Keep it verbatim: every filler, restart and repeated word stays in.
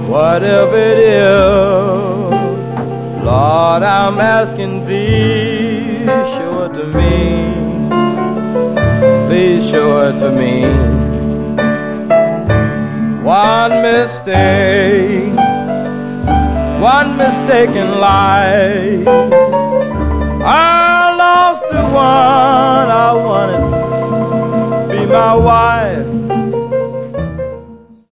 whatever it is, Lord, I'm asking thee, show it to me. Please show it to me. One mistake, one mistake in life